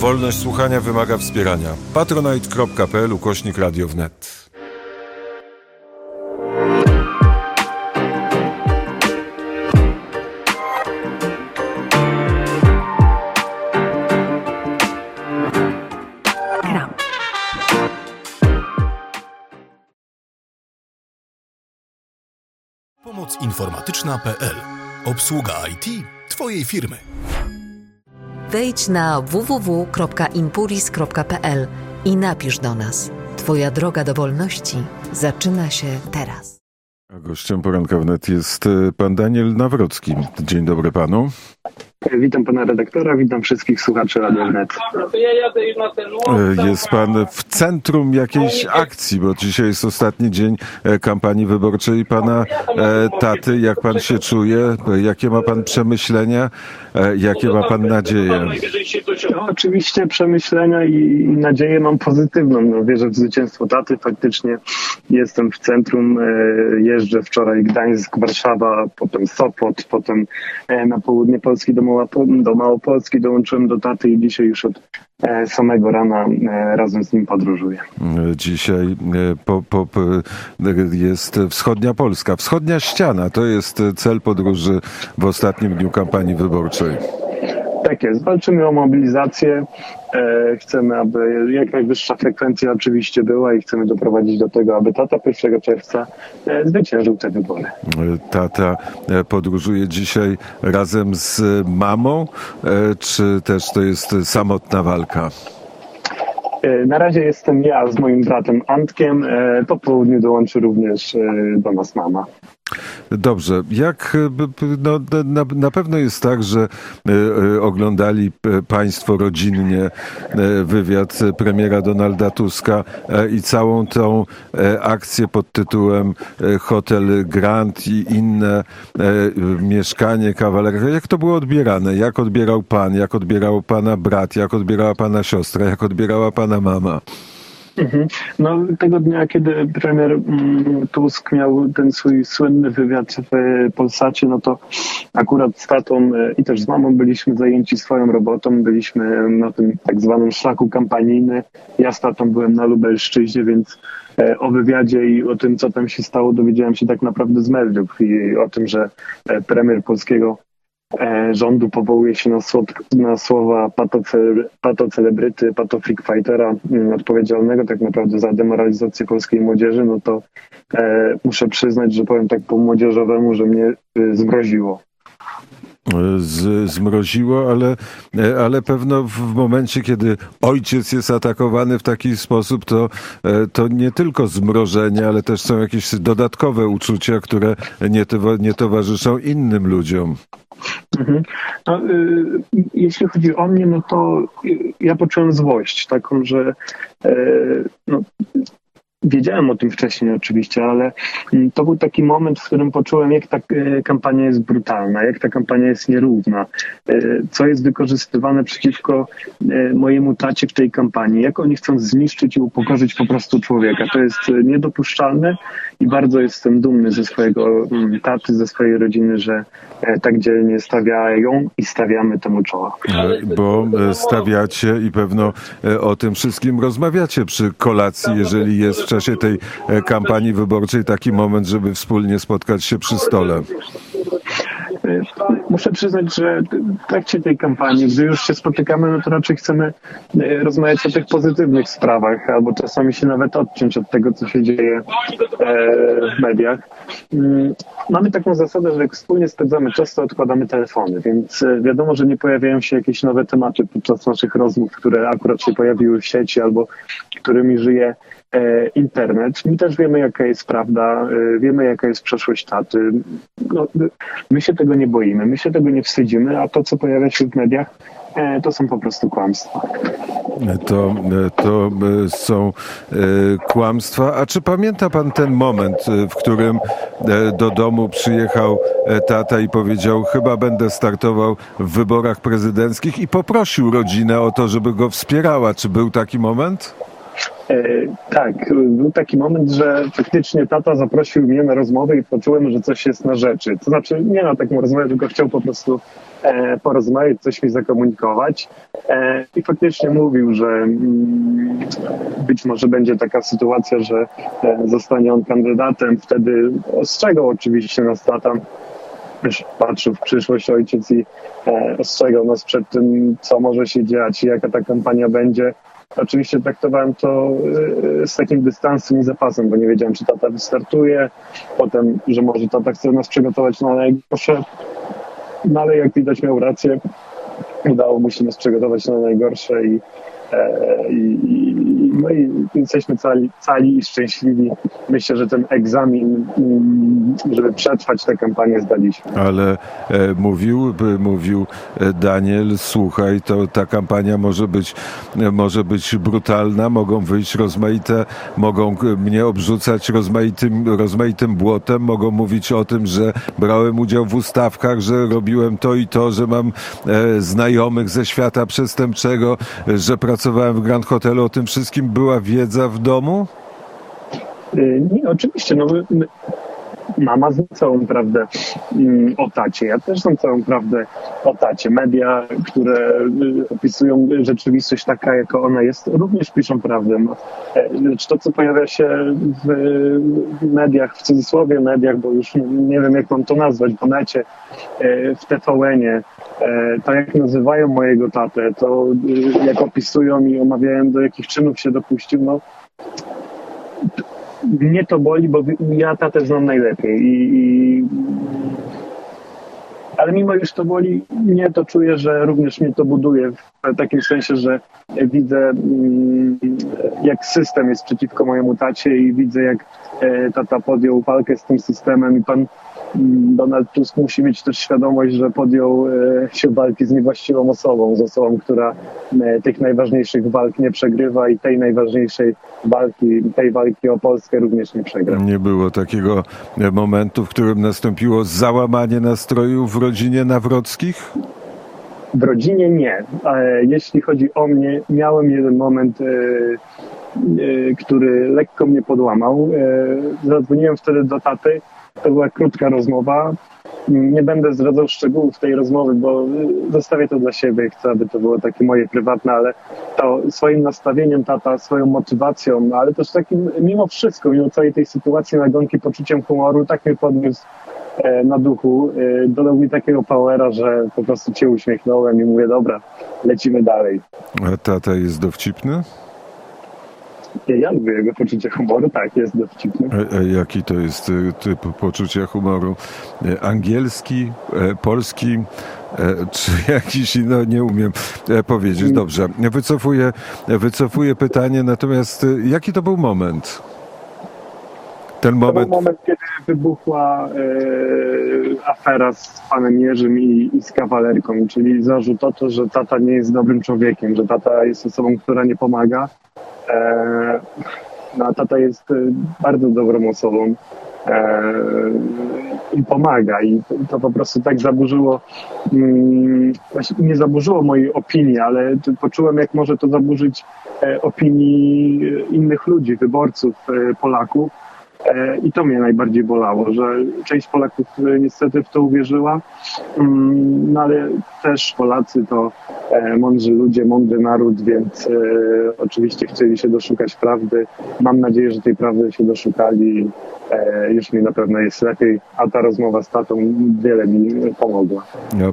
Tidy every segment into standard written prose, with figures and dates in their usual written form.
Wolność słuchania wymaga wspierania. patronite.pl/Radio wnet. Pomoc informatyczna.pl. Obsługa IT Twojej firmy. Wejdź na www.impuris.pl i napisz do nas. Twoja droga do wolności zaczyna się teraz. A gościem poranka wnet jest pan Daniel Nawrocki. Dzień dobry panu. Witam pana redaktora, witam wszystkich słuchaczy Radia Wnet. Jest pan w centrum jakiejś akcji, bo dzisiaj jest ostatni dzień kampanii wyborczej pana taty. Jak pan się czuje? Jakie ma pan przemyślenia? Jakie ma pan nadzieje? No, oczywiście przemyślenia i nadzieję mam pozytywną. No, wierzę w zwycięstwo taty. Faktycznie jestem w centrum. Jeżdżę wczoraj Gdańsk, Warszawa, potem Sopot, potem na południe Polski do Małopolski dołączyłem do taty i dzisiaj już od samego rana razem z nim podróżuję. Dzisiaj jest wschodnia Polska. Wschodnia ściana to jest cel podróży w ostatnim dniu kampanii wyborczej. Tak jest. Walczymy o mobilizację. Chcemy, aby jak najwyższa frekwencja oczywiście była i chcemy doprowadzić do tego, aby tata 1 czerwca zwyciężył te wybory. Tata podróżuje dzisiaj razem z mamą, czy też to jest samotna walka? Na razie jestem ja z moim bratem Antkiem. Po południu dołączy również do nas mama. Dobrze. Na pewno jest tak, że oglądali państwo rodzinnie wywiad premiera Donalda Tuska i całą tą akcję pod tytułem Hotel Grand i inne mieszkanie kawalerka. Jak to było odbierane? Jak odbierał pan? Jak odbierał pana brat? Jak odbierała pana siostra? Jak odbierała pana mama? No, tego dnia, kiedy premier Tusk miał ten swój słynny wywiad w Polsacie, no to akurat z tatą i też z mamą byliśmy zajęci swoją robotą. Byliśmy na tym tak zwanym szlaku kampanijnym. Ja z tatą byłem na Lubelszczyźnie, więc o wywiadzie i o tym, co tam się stało, dowiedziałem się tak naprawdę z mediów i o tym, że premier polskiego rządu powołuje się na słowa patocelebryty, patofreak-fightera odpowiedzialnego tak naprawdę za demoralizację polskiej młodzieży, no to muszę przyznać, że powiem tak po młodzieżowemu, że mnie zmroziło. Zmroziło, ale pewno w momencie, kiedy ojciec jest atakowany w taki sposób, to nie tylko zmrożenie, ale też są jakieś dodatkowe uczucia, które nie towarzyszą innym ludziom. No, jeśli chodzi o mnie, no to ja poczułem złość taką, że wiedziałem o tym wcześniej oczywiście, ale to był taki moment, w którym poczułem, jak ta kampania jest brutalna, jak ta kampania jest nierówna, co jest wykorzystywane przeciwko mojemu tacie w tej kampanii, jak oni chcą zniszczyć i upokorzyć po prostu człowieka. To jest niedopuszczalne i bardzo jestem dumny ze swojego taty, ze swojej rodziny, że tak dzielnie stawiają i stawiamy temu czoła. Bo stawiacie i pewno o tym wszystkim rozmawiacie przy kolacji, jeżeli jest w czasie tej kampanii wyborczej taki moment, żeby wspólnie spotkać się przy stole. Muszę przyznać, że w trakcie tej kampanii, gdy już się spotykamy, no to raczej chcemy rozmawiać o tych pozytywnych sprawach, albo czasami się nawet odciąć od tego, co się dzieje w mediach. Mamy taką zasadę, że jak wspólnie spędzamy czas, to odkładamy telefony, więc wiadomo, że nie pojawiają się jakieś nowe tematy podczas naszych rozmów, które akurat się pojawiły w sieci albo którymi żyje internet. My też wiemy, jaka jest prawda, wiemy, jaka jest przeszłość taty. No, my się tego nie boimy, my się tego nie wstydzimy, a to, co pojawia się w mediach, to są po prostu kłamstwa. To są kłamstwa. A czy pamięta pan ten moment, w którym do domu przyjechał tata i powiedział, chyba będę startował w wyborach prezydenckich i poprosił rodzinę o to, żeby go wspierała? Czy był taki moment? Tak, był taki moment, że faktycznie tata zaprosił mnie na rozmowę i poczułem, że coś jest na rzeczy. To znaczy nie na taką rozmowę, tylko chciał po prostu porozmawiać, coś mi zakomunikować. I faktycznie mówił, że być może będzie taka sytuacja, że zostanie on kandydatem. Wtedy ostrzegał oczywiście nas tata, już patrzył w przyszłość ojciec i ostrzegał nas przed tym, co może się dziać i jaka ta kampania będzie. Oczywiście traktowałem to z takim dystansem i zapasem, bo nie wiedziałem, czy tata wystartuje, potem, że może tata chce nas przygotować na najgorsze, no ale jak widać miał rację, udało mu się nas przygotować na najgorsze i jesteśmy cali i szczęśliwi. Myślę, że ten egzamin, żeby przetrwać tę kampanię, zdaliśmy. Ale mówił Daniel, słuchaj, to ta kampania może być brutalna, mogą wyjść mogą mnie obrzucać rozmaitym błotem, mogą mówić o tym, że brałem udział w ustawkach, że robiłem to i to, że mam znajomych ze świata przestępczego, że pracowałem w Grand Hotelu. O tym wszystkim była wiedza w domu? Nie, oczywiście. Mama zna całą prawdę o tacie. Ja też znam całą prawdę o tacie. Media, które opisują rzeczywistość taka, jaka ona jest, również piszą prawdę. Lecz to, co pojawia się w mediach, w cudzysłowie mediach, bo już nie wiem, jak mam to nazwać, w necie, w TVN-ie, to jak nazywają mojego tatę, to jak opisują i omawiają, do jakich czynów się dopuścił, mnie to boli, bo ja tatę znam najlepiej. Ale mimo iż to boli, mnie to czuję, że również mnie to buduje w takim sensie, że widzę, jak system jest przeciwko mojemu tacie i widzę, jak tata podjął walkę z tym systemem i pan Donald Tusk musi mieć też świadomość, że podjął się walki z niewłaściwą osobą, z osobą, która tych najważniejszych walk nie przegrywa i tej najważniejszej tej walki o Polskę również nie przegra. Nie było takiego momentu, w którym nastąpiło załamanie nastrojów w rodzinie Nawrockich? W rodzinie nie. Jeśli chodzi o mnie, miałem jeden moment, który lekko mnie podłamał. Zadzwoniłem wtedy do taty. To była krótka rozmowa. Nie będę zdradzał szczegółów tej rozmowy, bo zostawię to dla siebie. Chcę, aby to było takie moje prywatne, ale to swoim nastawieniem tata, swoją motywacją, ale też takim mimo wszystko, mimo całej tej sytuacji nagonki poczuciem humoru, tak mnie podniósł na duchu. Dodał mi takiego powera, że po prostu się uśmiechnąłem i mówię, dobra, lecimy dalej. A tata jest dowcipny? Ja lubię jego poczucie humoru, tak, jest dowcipny. Jaki to jest typ poczucia humoru? Angielski, polski, czy jakiś, nie umiem powiedzieć. Dobrze, wycofuję pytanie, natomiast jaki to był moment? To był moment, kiedy wybuchła afera z panem Jerzym i z kawalerką, czyli zarzut o to, że tata nie jest dobrym człowiekiem, że tata jest osobą, która nie pomaga. A tata jest bardzo dobrą osobą i pomaga i to po prostu tak zaburzyło, właśnie nie zaburzyło mojej opinii, ale poczułem, jak może to zaburzyć opinii innych ludzi, wyborców, Polaków. I to mnie najbardziej bolało, że część Polaków niestety w to uwierzyła, ale też Polacy to mądrzy ludzie, mądry naród, więc oczywiście chcieli się doszukać prawdy. Mam nadzieję, że tej prawdy się doszukali. Już mi na pewno jest lepiej, a ta rozmowa z tatą wiele mi pomogła.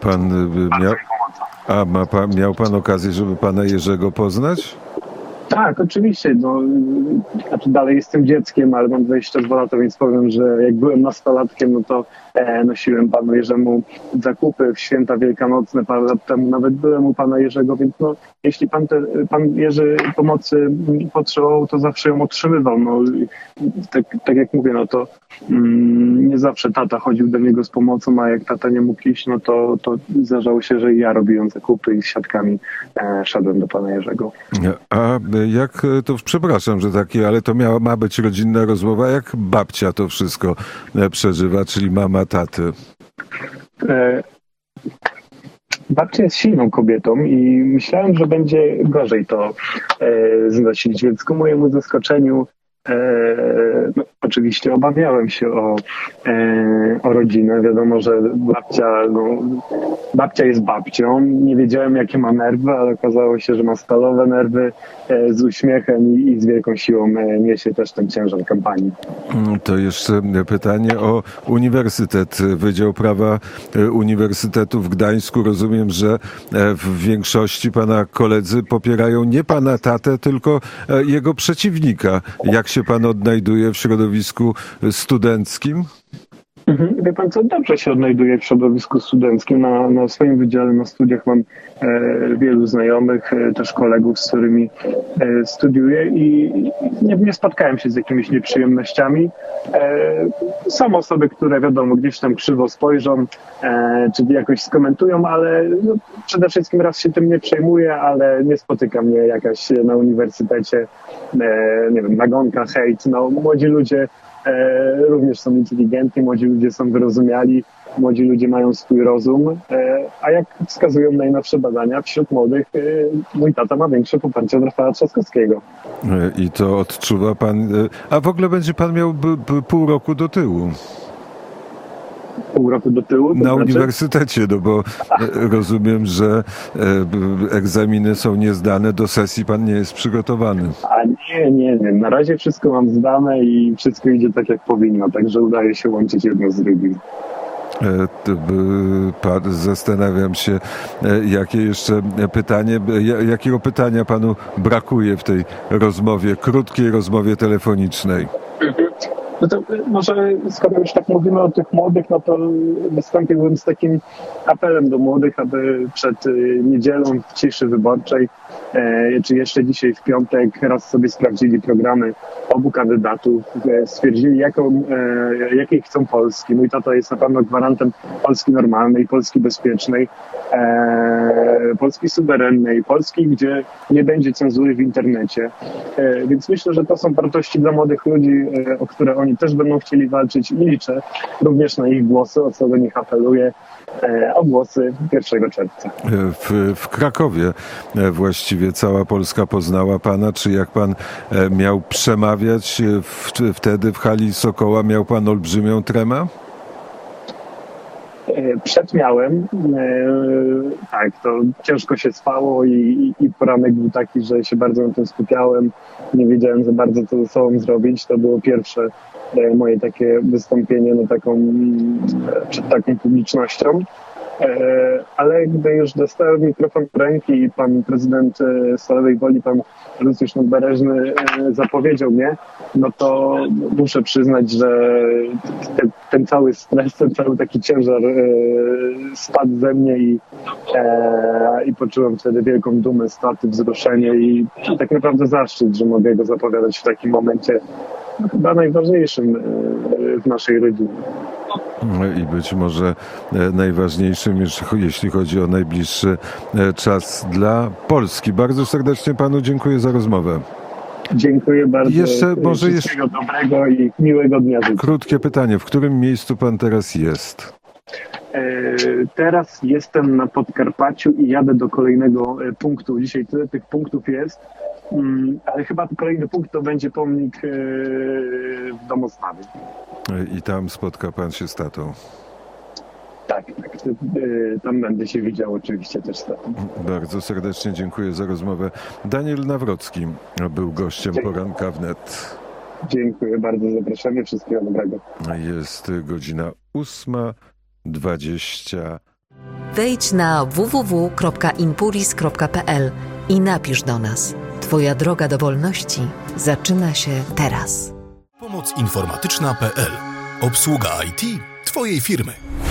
Miał pan okazję, żeby pana Jerzego poznać? Tak, oczywiście. Dalej jestem dzieckiem, ale mam 22 lata, więc powiem, że jak byłem nastolatkiem, to nosiłem panu Jerzemu zakupy w święta wielkanocne parę lat temu. Nawet byłem u pana Jerzego, więc jeśli pan Jerzy pomocy potrzebował, to zawsze ją otrzymywał. Tak jak mówię, to nie zawsze tata chodził do niego z pomocą, a jak tata nie mógł iść, to zdarzało się, że ja robiłem zakupy i z siatkami szedłem do pana Jerzego. A jak to, przepraszam, że takie, ale to ma być rodzinna rozmowa, jak babcia to wszystko przeżywa, czyli mama taty? babcia jest silną kobietą i myślałem, że będzie gorzej to znosić, więc ku mojemu zaskoczeniu oczywiście obawiałem się o rodzinę. Wiadomo, że babcia jest babcią. Nie wiedziałem, jakie ma nerwy, ale okazało się, że ma stalowe nerwy, z uśmiechem i z wielką siłą niesie też ten ciężar kampanii. To jeszcze pytanie o uniwersytet. Wydział Prawa Uniwersytetu w Gdańsku. Rozumiem, że w większości pana koledzy popierają nie pana tatę, tylko jego przeciwnika. Jak się pan odnajduje w środowisku studenckim? Wie pan co, dobrze się odnajduję w środowisku studenckim. Na swoim wydziale, na studiach mam wielu znajomych, też kolegów, z którymi studiuję i nie spotkałem się z jakimiś nieprzyjemnościami. Są osoby, które wiadomo, gdzieś tam krzywo spojrzą, czy jakoś skomentują, ale przede wszystkim raz się tym nie przejmuję, ale nie spotyka mnie jakaś na uniwersytecie, nie wiem, nagonka, hejt. Młodzi ludzie również są inteligentni, młodzi ludzie są wyrozumiali, młodzi ludzie mają swój rozum, a jak wskazują najnowsze badania, wśród młodych mój tata ma większe poparcie od Rafała Trzaskowskiego. I to odczuwa pan, a w ogóle będzie pan miał pół roku do tyłu. Pół roku do tyłu? Na uniwersytecie, bo rozumiem, że egzaminy są niezdane, do sesji pan nie jest przygotowany. A nie. Na razie wszystko mam zdane i wszystko idzie tak, jak powinno, także udaje się łączyć jedno z drugim. Zastanawiam się, jakie jeszcze pytanie, jakiego pytania panu brakuje w tej rozmowie, krótkiej rozmowie telefonicznej? No to może, skoro już tak mówimy o tych młodych, no to wystąpiłbym z takim apelem do młodych, aby przed niedzielą w ciszy wyborczej, czy jeszcze dzisiaj w piątek, raz sobie sprawdzili programy obu kandydatów, stwierdzili, jakiej chcą Polski. Mój tata jest na pewno gwarantem Polski normalnej, Polski bezpiecznej, Polski suwerennej, Polski, gdzie nie będzie cenzury w internecie. Więc myślę, że to są wartości dla młodych ludzi, o które oni też będą chcieli walczyć i liczę również na ich głosy, o co do nich apeluję, o głosy 1 czerwca. W Krakowie właściwie cała Polska poznała pana. Czy jak pan miał przemawiać wtedy w hali Sokoła, miał pan olbrzymią tremę? Przedmiałem, tak, to ciężko się spało i poranek był taki, że się bardzo na tym skupiałem. Nie wiedziałem za bardzo, co ze sobą zrobić. To było pierwsze moje takie wystąpienie przed taką publicznością. Ale gdy już dostałem mikrofon w ręki i pan prezydent Stalowej Woli, pan Lucjusz Nadbereżny zapowiedział mnie, no to muszę przyznać, że ten cały stres, ten cały taki ciężar spadł ze mnie i poczułem wtedy wielką dumę, staty, wzruszenie i tak naprawdę zaszczyt, że mogę go zapowiadać w takim momencie chyba najważniejszym w naszej rodzinie. I być może najważniejszym, jeśli chodzi o najbliższy czas dla Polski. Bardzo serdecznie panu dziękuję za rozmowę. Dziękuję bardzo. Wszystkiego dobrego i miłego dnia. Krótkie pytanie. W którym miejscu pan teraz jest? Teraz jestem na Podkarpaciu i jadę do kolejnego punktu. Dzisiaj tyle tych punktów jest, ale chyba kolejny punkt to będzie pomnik w Domostawie. I tam spotka pan się z tatą? Tak. Tam będę się widział oczywiście też z tatą. Bardzo serdecznie dziękuję za rozmowę. Daniel Nawrocki był gościem Poranka Wnet. Dziękuję bardzo za zaproszenie. Wszystkiego dobrego. Jest godzina 8:20. Wejdź na www.impuls.pl i napisz do nas. Twoja droga do wolności zaczyna się teraz. Pomoc informatyczna.pl. Obsługa IT Twojej firmy.